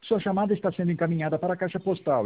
Sua chamada está sendo encaminhada para a caixa postal